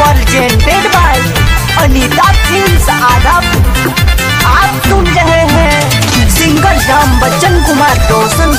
presented by Anita films आदम। आप सुन रहे हैं सिंगर राम बच्चन कुमार रोशन।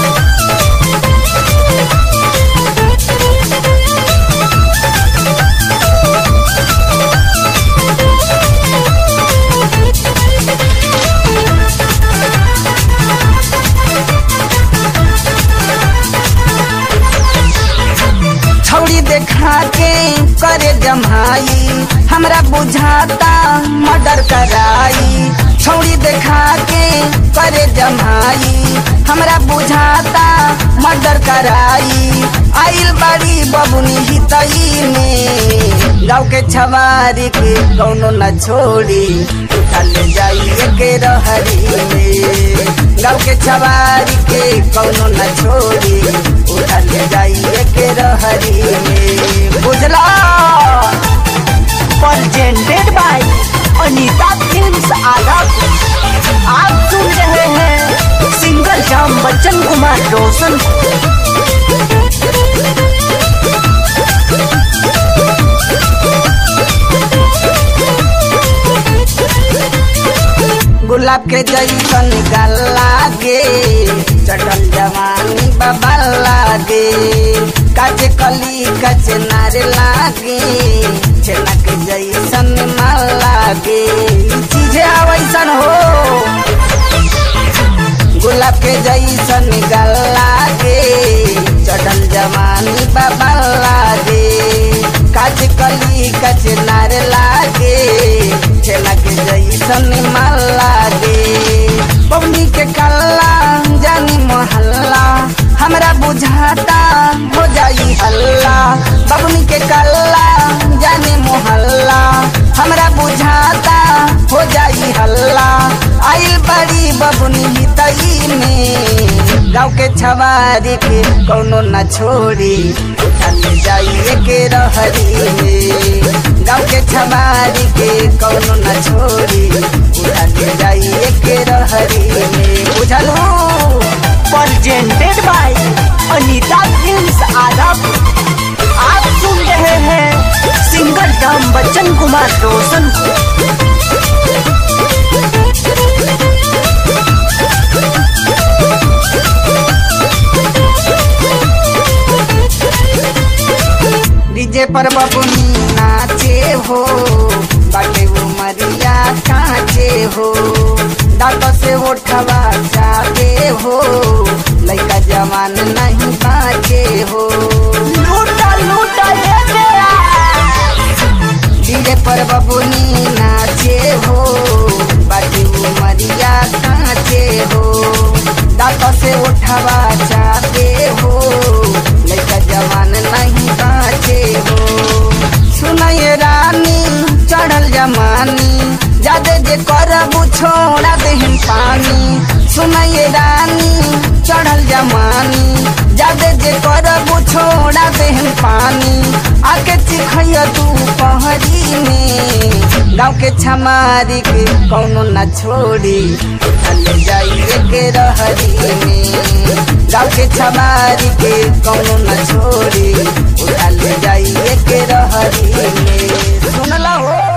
छौड़ी देखा के करे जमाई हमरा बुझाता मर्डर कराई। छौड़ी देखा के करे जमाई हमरा बुझाता मर्डर कराई। आइल बड़ी बबुनी हितई में गाँव के छवारी के कौनो न छोड़ी उठा ले जाइए के रहरी में। गाँव के छवारी के कौनो न छोड़ी उठा ले जाइए के रहरी में। बुझला presented by अनीता फिल्म्स आदम। आप सुन रहे हैं सिंगर राम बच्चन कुमार रोशन। गुलाब के जैसन गला गे चटल जवानी बाबा लागे। काचे कली काचे नारे लागे छेना के जैसन माल लागे। चीजें वैसन हो गुलाब के जैसन गला गे चटल जवानी बाबा लागे। काचे कली काचे नारे लागे छेना के जैसन माल लागे। बबनी के कल्ला जानी मोहल्ला हमरा बुझाता हो जाई हल्ला। बबनी के कल्ला जानी मोहल्ला हमरा बुझाता हो जाई हल्ला। आइल बड़ी बबनी हितई में गाँव के छवारी के कौनो न छोड़ी उठा ले जाइए के रहरी में। गाँव के छवारी के कौनो न छोड़ी उठा ले जाइए के रहरी में। बुझलू presented by अनीता फिल्म्स आदम। आप सुन रहे हैं सिंगर राम बच्चन कुमार रोशन। डीजे पर बबुनी नाचे हो बाटे उमरिया काचे हो। दांत से उठवा जाते हो लइका जवान नहीं बाचे हो। लूटा लूटा डीजे पर बबुनी नाचे हो बाटे उमरिया काचे हो। दांत से उठवा जाते हो लइका जवान नहीं बाचे हो। सुनाए रानी चढ़ल जमानी जादे जे करबू छोड़ा देहन पानी। सुनाए रानी चढ़ल जमानी जादे जे करबू छोड़ा देहन पानी। आके चिखैया तू पहरी में गाँव के छमारी के कौनो न छोड़ी उठा ले जाइए के रहरी में। गाँव के छमारी के कौनो न छोड़ी उठा ले जाइए के रहरी में। सुनला हो।